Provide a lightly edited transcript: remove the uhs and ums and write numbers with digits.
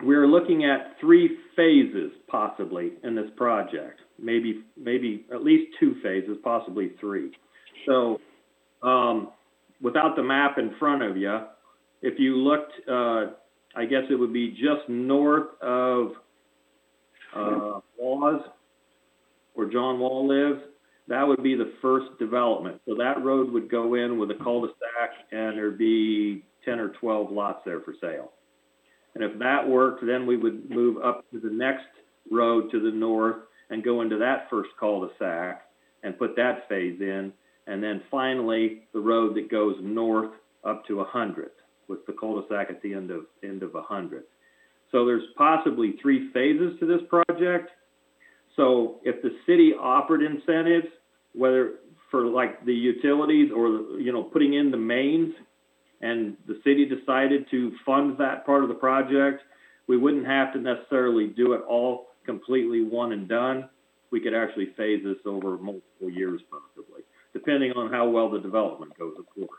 we're looking at 3 phases possibly in this project. Maybe at least 2 phases, possibly 3. So, without the map in front of you, if you looked, I guess it would be just north of Laws, where John Wall lives. That would be the first development. So that road would go in with a cul-de-sac, and there'd be 10 or 12 lots there for sale. And if that worked, then we would move up to the next road to the north and go into that first cul-de-sac and put that phase in. And then finally, the road that goes north up to 100th with the cul-de-sac at the end of 100th. So there's possibly 3 phases to this project. So if the city offered incentives, whether for like the utilities or, you know, putting in the mains, and the city decided to fund that part of the project, we wouldn't have to necessarily do it all completely one and done. We could actually phase this over multiple years possibly, depending on how well the development goes, of course.